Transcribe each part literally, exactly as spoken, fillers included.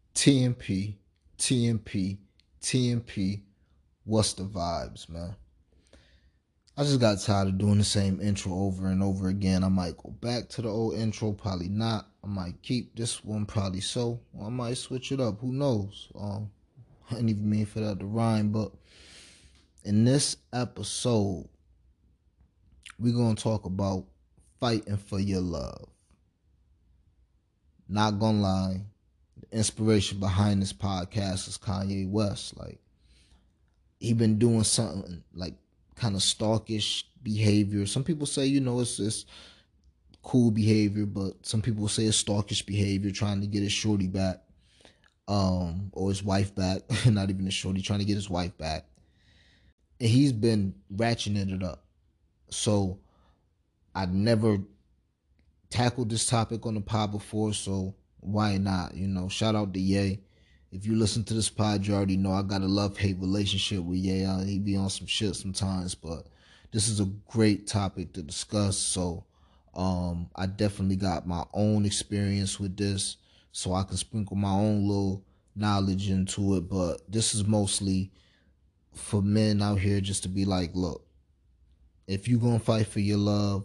T M P, T M P, T M P. What's the vibes, man? I just got tired of doing the same intro over and over again. I might go back to the old intro, probably not. I might keep this one, probably so. Or I might switch it up. Who knows? Um, I didn't even mean for that to rhyme, but in this episode, we're gonna talk about fighting for your love. Not gonna lie, the inspiration behind this podcast is Kanye West. Like, he been doing something like kind of stalkish behavior. Some people say, you know, it's just cool behavior, but some people say it's stalkish behavior, trying to get his shorty back, um, or his wife back. Not even his shorty, trying to get his wife back. And he's been ratcheting it up. So I never tackled this topic on the pod before, so why not? You know, shout out to Ye. If you listen to this pod, you already know I got a love-hate relationship with Ye. He be on some shit sometimes, but this is a great topic to discuss. So um, I definitely got my own experience with this, so I can sprinkle my own little knowledge into it. But this is mostly for men out here just to be like, look, if you gonna fight for your love,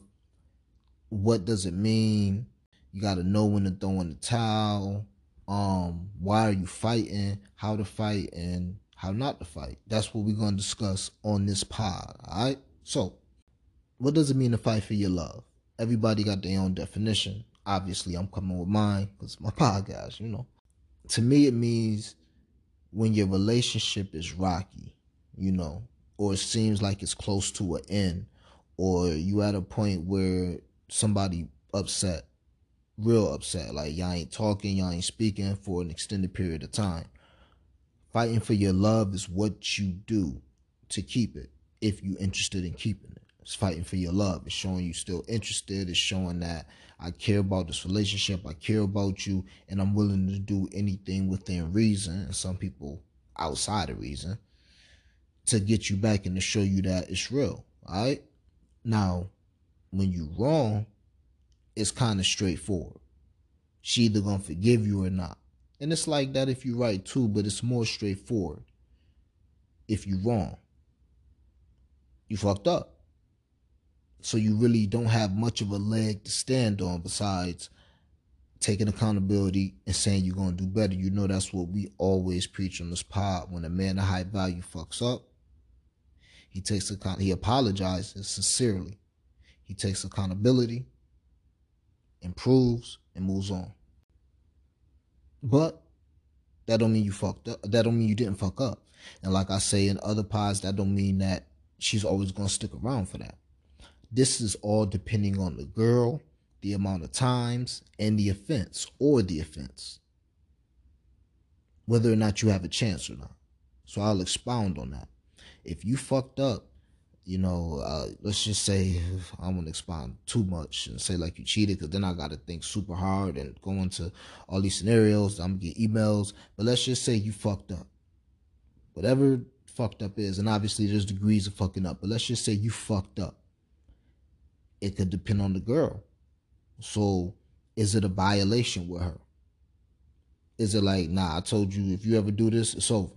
what does it mean? You got to know when to throw in the towel. Um, why are you fighting? How to fight and how not to fight. That's what we're gonna discuss on this pod. All right. So, what does it mean to fight for your love? Everybody got their own definition. Obviously, I'm coming with mine because it's my podcast. You know, to me, it means when your relationship is rocky. You know, or it seems like it's close to an end, or you at a point where somebody upset, real upset, like y'all ain't talking, y'all ain't speaking for an extended period of time. Fighting for your love is what you do to keep it, if you're interested in keeping it. It's fighting for your love. It's showing you still interested. It's showing that I care about this relationship. I care about you, and I'm willing to do anything within reason, and some people outside of reason, to get you back and to show you that it's real. All right. Now, when you wrong, it's kind of straightforward. She either gonna forgive you or not. And it's like that if you right too, but it's more straightforward. If you wrong, you fucked up. So you really don't have much of a leg to stand on besides taking accountability and saying you're gonna do better. You know that's what we always preach on this pod. When a man of high value fucks up, he takes account he apologizes sincerely. He takes accountability, improves, and moves on. But that don't mean you fucked up. That don't mean you didn't fuck up. And like I say in other pods, that don't mean that she's always gonna stick around for that. This is all depending on the girl, the amount of times, and the offense or the offense. Whether or not you have a chance or not. So I'll expound on that. If you fucked up, you know, uh, let's just say, I don't want to expound too much and say like you cheated, because then I got to think super hard and go into all these scenarios. I'm going to get emails. But let's just say you fucked up. Whatever fucked up is, and obviously there's degrees of fucking up, but let's just say you fucked up. It could depend on the girl. So is it a violation with her? Is it like, nah, I told you if you ever do this, it's over?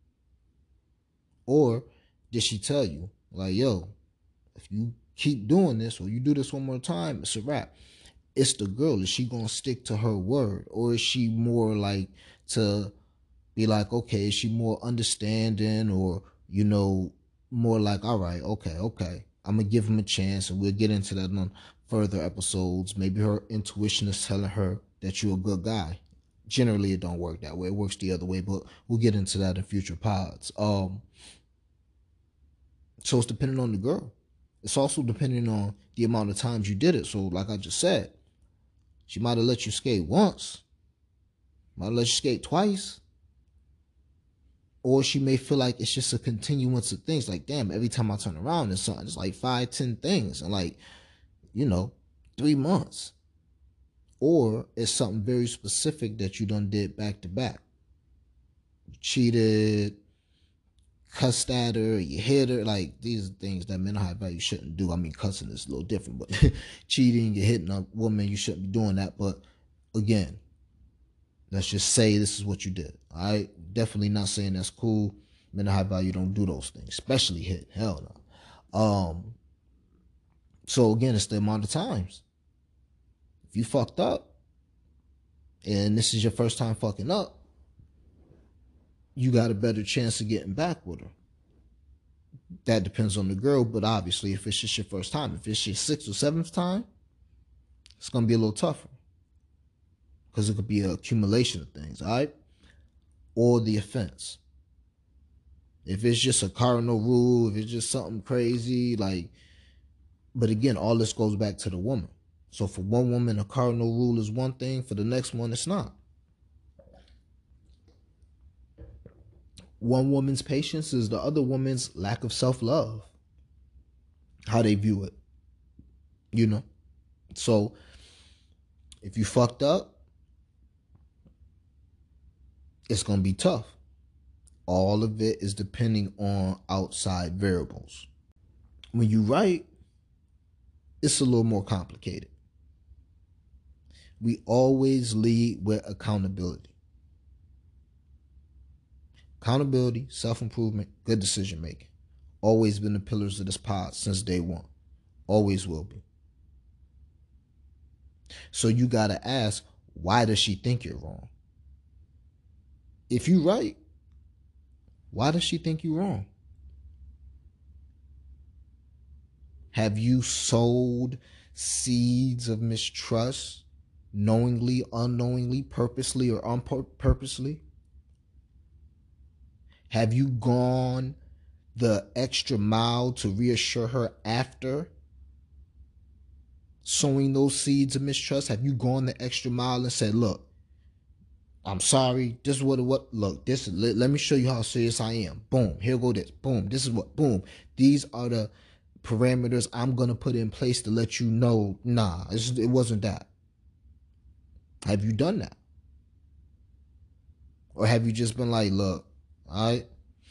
Or did she tell you, like, yo, if you keep doing this or you do this one more time, it's a wrap? It's the girl. Is she going to stick to her word? Or is she more like to be like, okay, is she more understanding, or, you know, more like, all right, okay, okay, I'm going to give him a chance, and we'll get into that on further episodes. Maybe her intuition is telling her that you're a good guy. Generally, it don't work that way. It works the other way, but we'll get into that in future pods. Um, so it's depending on the girl. It's also depending on the amount of times you did it. So like I just said, she might have let you skate once, might have let you skate twice, or she may feel like it's just a continuance of things. Like, damn, every time I turn around, there's something. It's like five, ten things, and like, you know, three months. Or it's something very specific that you done did back to back. You cheated, cussed at her, you hit her. Like, these are things that men of high value shouldn't do. I mean, cussing is a little different, but cheating, you're hitting a woman, you shouldn't be doing that. But again, Let's just say this is what you did. All right, definitely not saying that's cool. Men of high value don't do those things, especially hit. Hell no. Um. So again, it's the amount of times. If you fucked up, and this is your first time fucking up, you got a better chance of getting back with her. That depends on the girl, but obviously, if it's just your first time, if it's your sixth or seventh time, it's gonna be a little tougher because it could be an accumulation of things, all right? Or the offense. If it's just a cardinal rule, if it's just something crazy, like, but again, all this goes back to the woman. So for one woman, a cardinal rule is one thing. For the next one, it's not. One woman's patience is the other woman's lack of self-love. How they view it. You know? So if you fucked up, it's going to be tough. All of it is depending on outside variables. When you right, it's a little more complicated. We always lead with accountability. Accountability, self-improvement, good decision making. Always been the pillars of this pod since day one. Always will be. So you got to ask, why does she think you're wrong? If you right, why does she think you're wrong? Have you sowed seeds of mistrust knowingly, unknowingly, purposely, or unpurposely? Have you gone the extra mile to reassure her after sowing those seeds of mistrust? Have you gone the extra mile and said, look, I'm sorry, this is what it what look, this is let, let me show you how serious I am. Boom, here go this. Boom, this is what boom. These are the parameters I'm gonna put in place to let you know, nah, it's, it wasn't that. Have you done that? Or have you just been like, look, all right,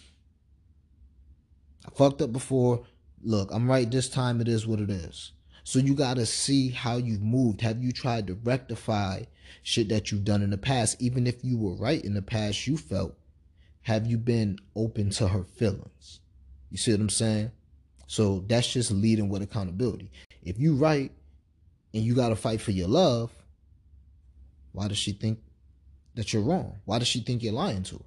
I fucked up before. Look, I'm right this time. It is what it is. So you got to see how you've moved. Have you tried to rectify shit that you've done in the past? Even if you were right in the past, you felt, have you been open to her feelings? You see what I'm saying? So that's just leading with accountability. If you right and you got to fight for your love, why does she think that you're wrong? Why does she think you're lying to her?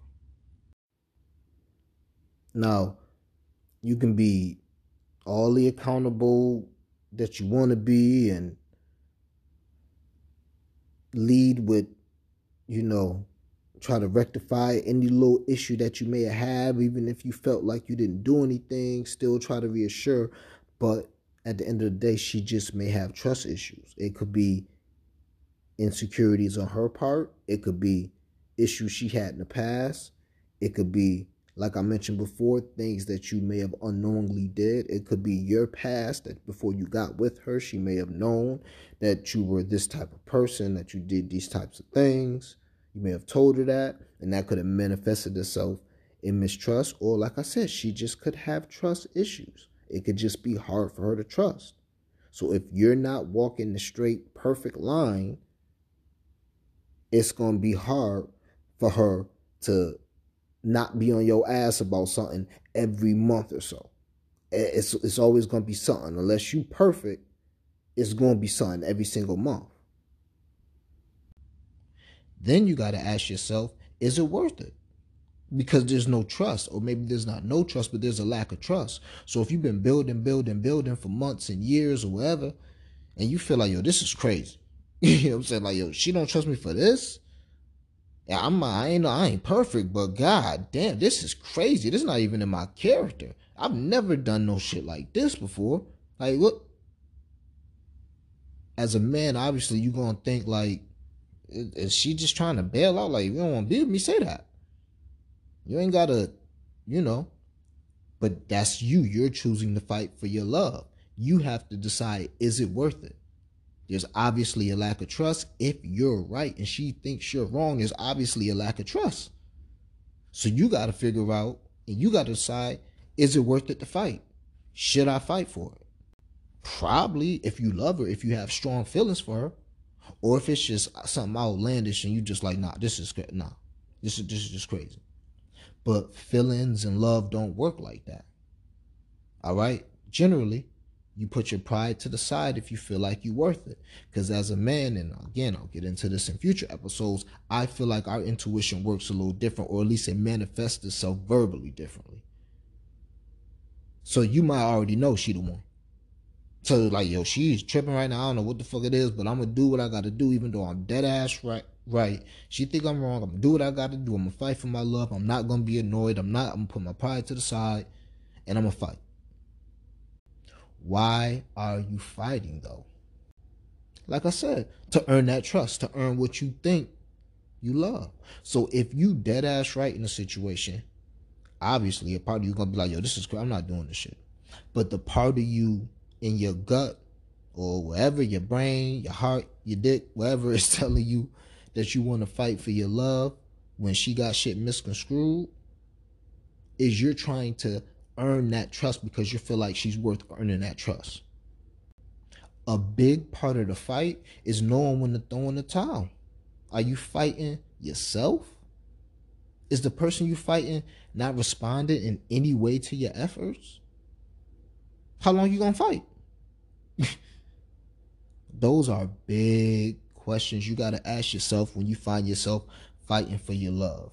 Now, you can be all the accountable that you want to be and lead with, you know, try to rectify any little issue that you may have, even if you felt like you didn't do anything, still try to reassure. But at the end of the day, she just may have trust issues. It could be insecurities on her part. It could be issues she had in the past. It could be, like I mentioned before, things that you may have unknowingly did. It could be your past, that before you got with her, she may have known that you were this type of person, that you did these types of things. You may have told her that, and that could have manifested itself in mistrust. Or like I said, she just could have trust issues. It could just be hard for her to trust. So if you're not walking the straight, perfect line, it's going to be hard for her to not be on your ass about something every month or so. It's, it's always going to be something. Unless you perfect, it's going to be something every single month. Then you got to ask yourself, is it worth it? Because there's no trust, or maybe there's not no trust, but there's a lack of trust. So if you've been building, building, building for months and years or whatever, and you feel like, yo, this is crazy. You know what I'm saying? Like, yo, she don't trust me for this. Yeah, I'm, I ain't, I ain't perfect, but god damn, this is crazy. This is not even in my character. I've never done no shit like this before. Like, what? As a man, obviously, you gonna think like, is she just trying to bail out? Like, you don't want to be with me? Say that. You ain't gotta, you know. But that's you. You're choosing to fight for your love. You have to decide, is it worth it? There's obviously a lack of trust. If you're right and she thinks you're wrong, there's obviously a lack of trust. So you got to figure out, and you got to decide, is it worth it to fight? Should I fight for it? Probably, if you love her, if you have strong feelings for her. Or if it's just something outlandish and you just like, nah, this is nah, this is this is just crazy. But feelings and love don't work like that. All right? Generally, you put your pride to the side if you feel like you're worth it. Because as a man, and again, I'll get into this in future episodes, I feel like our intuition works a little different, or at least it manifests itself verbally differently. So you might already know she the one. So like, yo, she's tripping right now. I don't know what the fuck it is, but I'm going to do what I got to do, even though I'm dead ass right. Right. She think I'm wrong. I'm going to do what I got to do. I'm going to fight for my love. I'm not going to be annoyed. I'm not. I'm going to put my pride to the side, and I'm going to fight. Why are you fighting, though? Like I said, to earn that trust, to earn what you think you love. So if you dead ass right in a situation, obviously a part of you going to be like, yo, this is crazy. I'm not doing this shit. But the part of you in your gut or wherever, your brain, your heart, your dick, wherever is telling you that you want to fight for your love when she got shit misconstrued, is you're trying to earn that trust because you feel like she's worth earning that trust. A big part of the fight is knowing when to throw in the towel. Are you fighting yourself? Is the person you fighting not responding in any way to your efforts? How long you gonna fight? Those are big questions you gotta ask yourself when you find yourself fighting for your love.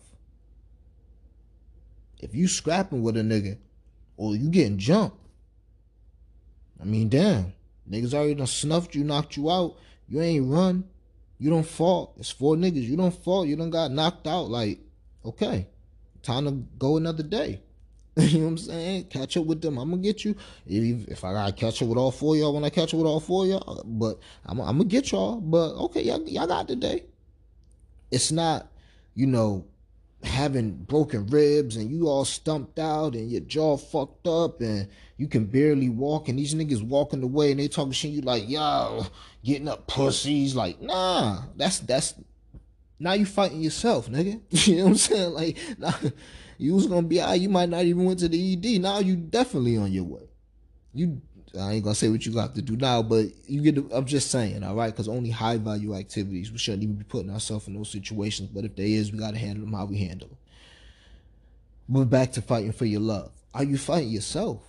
If you scrapping with a nigga or you getting jumped, I mean, damn, niggas already done snuffed you, knocked you out. You ain't run. You don't fall. It's four niggas. You don't fall. You done got knocked out. Like, okay, time to go another day. You know what I'm saying? Catch up with them. I'm going to get you. If, if I got to catch up with all four of y'all, when I catch up with all four of y'all, but I'm, I'm going to get y'all. But okay, y'all, y'all got the day. It's not, you know, having broken ribs and you all stumped out and your jaw fucked up and you can barely walk and these niggas walking away and they talking shit, you like, yo, getting up pussies. Like, nah, that's, that's, now you fighting yourself, nigga. You know what I'm saying? Like, nah, you was gonna be all right, you might not even went to the E D. Now you definitely on your way. You, I ain't gonna say what you got to do now, but you get, the, I'm just saying, all right? Because only high value activities, we shouldn't even be putting ourselves in those situations, but if there is, we gotta handle them how we handle them. But back to fighting for your love. Are you fighting yourself?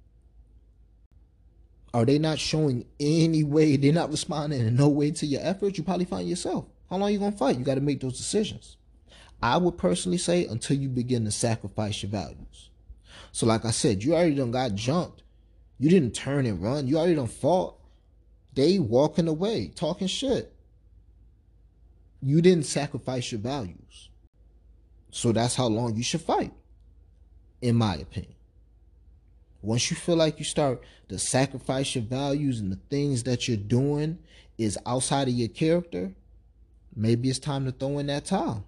Are they not showing any way, they're not responding in no way to your efforts? You probably fighting yourself. How long you gonna fight? You gotta make those decisions. I would personally say until you begin to sacrifice your values. So like I said, you already done got jumped. You didn't turn and run. You already done fought. They walking away, talking shit. You didn't sacrifice your values. So that's how long you should fight, in my opinion. Once you feel like you start to sacrifice your values and the things that you're doing is outside of your character, maybe it's time to throw in that towel.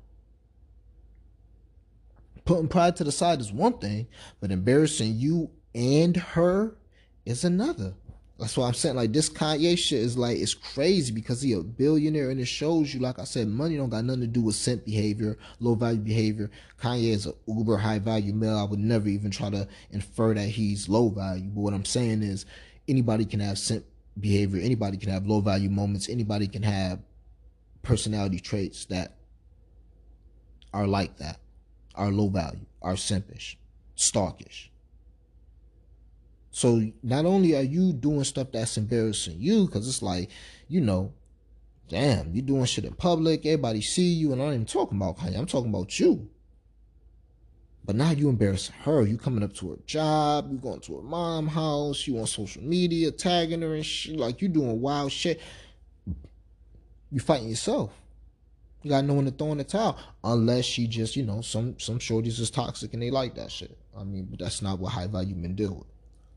Putting pride to the side is one thing, but embarrassing you and her is another. That's why I'm saying, like, this Kanye shit is like, it's crazy because he a billionaire and it shows you, like I said, money don't got nothing to do with simp behavior, low value behavior. Kanye is an uber high value male. I would never even try to infer that he's low value. But what I'm saying is anybody can have simp behavior. Anybody can have low value moments. Anybody can have personality traits that are like that, are low value, are simpish, stalkish. So not only are you doing stuff that's embarrassing you, because it's like, you know, damn, you doing shit in public, everybody see you, and I'm not even talking about Kanye, I'm talking about you. But now you embarrassing her. You coming up to her job, you going to her mom's house, you on social media, tagging her and shit, like you doing wild shit. You fighting yourself. You gotta know when to throw in the towel. Unless she just, you know, some some shorties is toxic and they like that shit. I mean, but that's not what high value men deal with.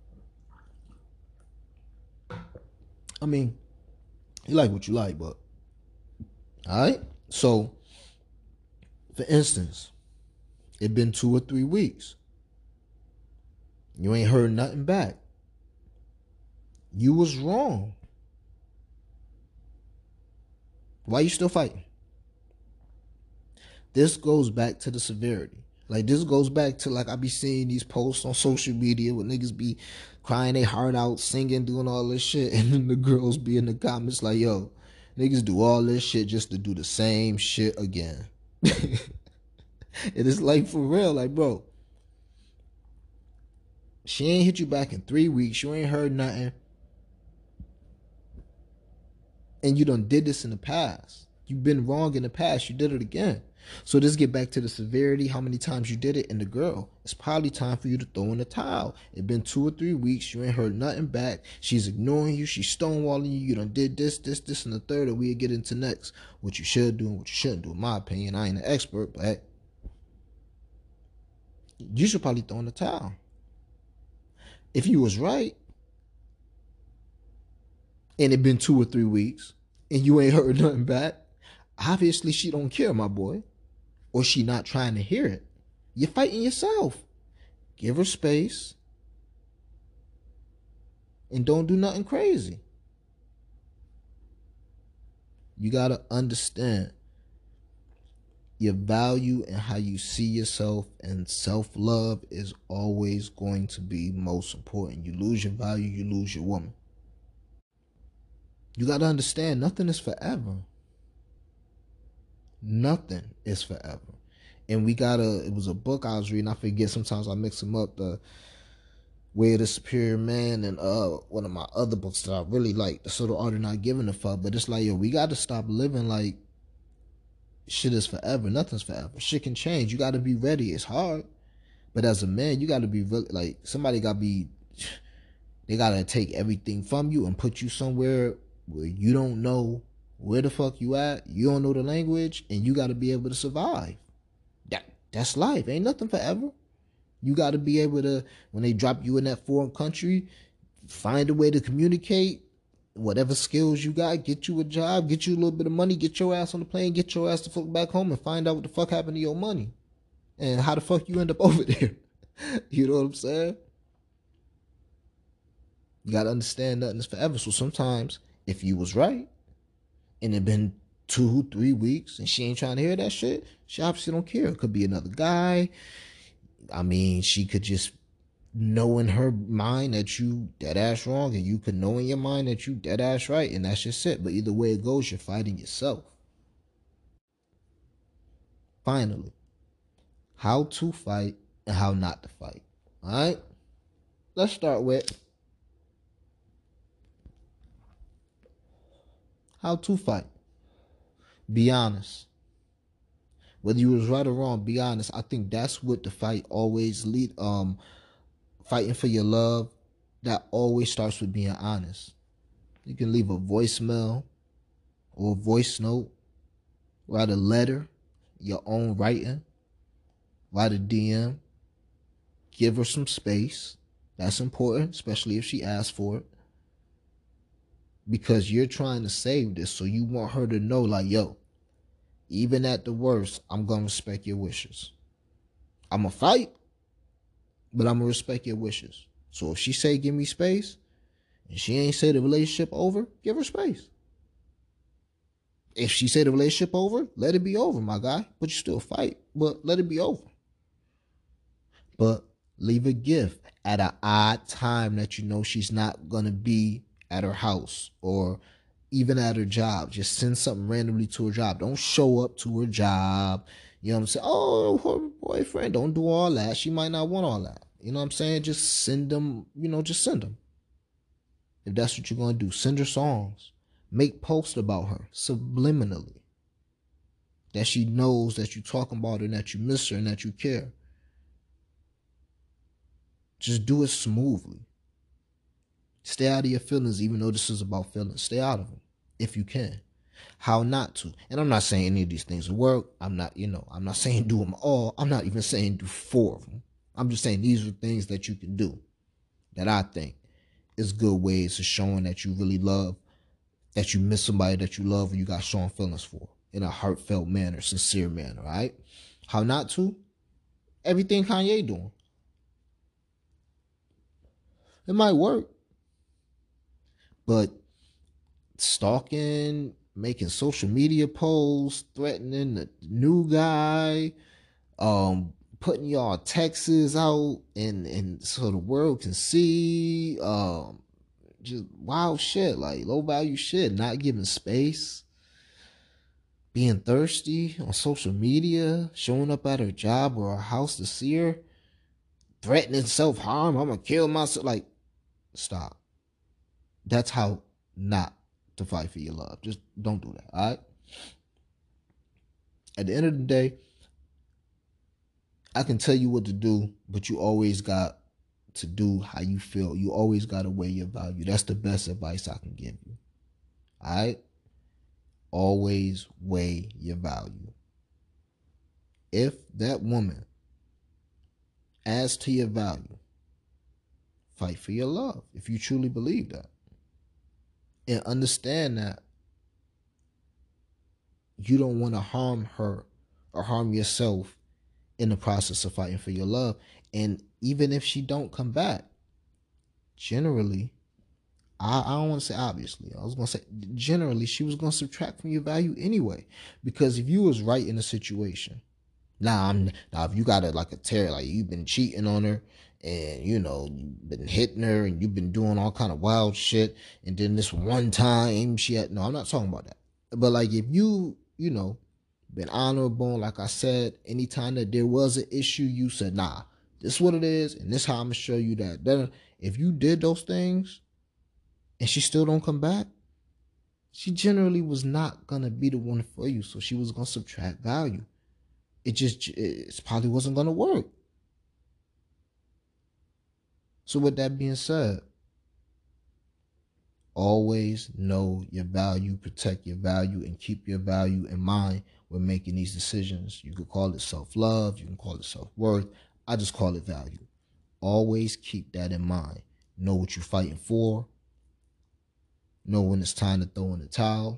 I mean, you like what you like, but alright? So, for instance, it been two or three weeks. You ain't heard nothing back. You was wrong. Why you still fighting? This goes back to the severity. Like, this goes back to, like, I be seeing these posts on social media where niggas be crying their heart out, singing, doing all this shit, and then the girls be in the comments like, yo, Niggas do all this shit just to do the same shit again. It is like, for real, like, bro, she ain't hit you back in three weeks. You ain't heard nothing. And you done did this in the past. You've been wrong in the past. You did it again. So let's get back to the severity, how many times you did it. And the girl, it's probably time for you to throw in the towel. It's been two or three weeks. You ain't heard nothing back. She's ignoring you. She's stonewalling you. You done did this, this, this, and the third. And we'll get into next. What you should do and what you shouldn't do. In my opinion, I ain't an expert, but you should probably throw in the towel. If you was right, and it been two or three weeks, and you ain't heard nothing back, obviously she don't care, my boy. Or she not trying to hear it. You're fighting yourself. Give her space. And don't do nothing crazy. You got to understand your value and how you see yourself, and self-love is always going to be most important. You lose your value, you lose your woman. You got to understand, nothing is forever. Nothing is forever. And we got a, it was a book I was reading, I forget, sometimes I mix them up, the Way of the Superior Man, and uh one of my other books that I really like, The Subtle Art of Not Giving a Fuck. But it's like, yo, we got to stop living like shit is forever. Nothing's forever. Shit can change. You got to be ready. It's hard. But as a man, you got to be really, like, somebody got to be, they got to take everything from you and put you somewhere where you don't know where the fuck you at, you don't know the language, and you got to be able to survive. That That's life. Ain't nothing forever. You got to be able to, when they drop you in that foreign country, find a way to communicate, whatever skills you got, get you a job, get you a little bit of money, get your ass on the plane, get your ass the fuck back home, and find out what the fuck happened to your money. And how the fuck you end up over there. You know what I'm saying? You got to understand nothing is forever. So sometimes, if you was right, and it been two, three weeks, and she ain't trying to hear that shit, she obviously don't care. It could be another guy. I mean, she could just know in her mind that you dead ass wrong, and you could know in your mind that you dead ass right, and that's just it. But either way it goes, you're fighting yourself. Finally, how to fight and how not to fight. All right? Let's start with how to fight. Be honest. Whether you was right or wrong, be honest. I think that's what the fight always lead. Um, fighting for your love, that always starts with being honest. You can leave a voicemail or a voice note, write a letter, your own writing, write a D M, give her some space. That's important, especially if she asks for it. Because you're trying to save this, so you want her to know, like, yo, even at the worst, I'm going to respect your wishes. I'm going to fight, but I'm going to respect your wishes. So if she say, give me space, and she ain't say the relationship over, give her space. If she say the relationship over, let it be over, my guy. But you still fight, but let it be over. But leave a gift at an odd time that you know she's not going to be at her house or even at her job. Just send something randomly to her job. Don't show up to her job. You know what I'm saying? Oh, her boyfriend. Don't do all that. She might not want all that. You know what I'm saying? Just send them, you know, just send them. If that's what you're going to do. Send her songs. Make posts about her subliminally. That she knows that you're talking about her and that you miss her and that you care. Just do it smoothly. Stay out of your feelings, even though this is about feelings. Stay out of them, if you can. How not to. And I'm not saying any of these things will work. I'm not, you know, I'm not saying do them all. I'm not even saying do four of them. I'm just saying these are things that you can do that I think is good ways of showing that you really love, that you miss somebody that you love or you got strong feelings for in a heartfelt manner, sincere manner, all right? How not to? Everything Kanye doing. It might work. But stalking, making social media posts, threatening the new guy, um, putting y'all texts out and, and so the world can see, um, just wild shit, like low value shit, not giving space. being thirsty on social media, showing up at her job or her house to see her, threatening self-harm, I'm gonna kill myself. Like, stop. That's how not to fight for your love. Just don't do that, all right? At the end of the day, I can tell you what to do, but you always got to do how you feel. You always got to weigh your value. That's the best advice I can give you. All right? Always weigh your value. If that woman adds to your value, fight for your love if you truly believe that. And understand that you don't want to harm her or harm yourself in the process of fighting for your love. And even if she don't come back, generally, I, I don't want to say obviously, I was going to say generally, she was going to subtract from your value anyway. Because if you was right in the situation, now I'm now if you got a like a terror, like you've been cheating on her and you know you've been hitting her and you've been doing all kind of wild shit, and then this one time she had no, I'm not talking about that. But like if you you know been honorable, like I said, anytime that there was an issue, you said, nah, this is what it is, and this how I'm gonna show you that. Then if you did those things and she still don't come back, she generally was not gonna be the one for you. So she was gonna subtract value. It just it probably wasn't gonna work. So with that being said, always know your value, protect your value, and keep your value in mind when making these decisions. You could call it self-love, you can call it self-worth. I just call it value. Always keep that in mind. Know what you're fighting for. Know when it's time to throw in the towel.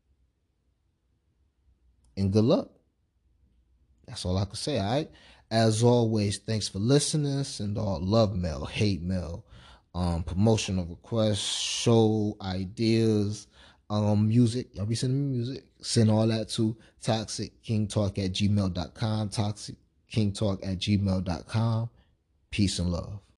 And good luck. That's all I can say, all right? As always, thanks for listening. Send all love mail, hate mail, um, promotional requests, show ideas, um, music. Y'all be sending me music. Send all that to toxic king talk at gmail dot com. toxic king talk at gmail dot com. Peace and love.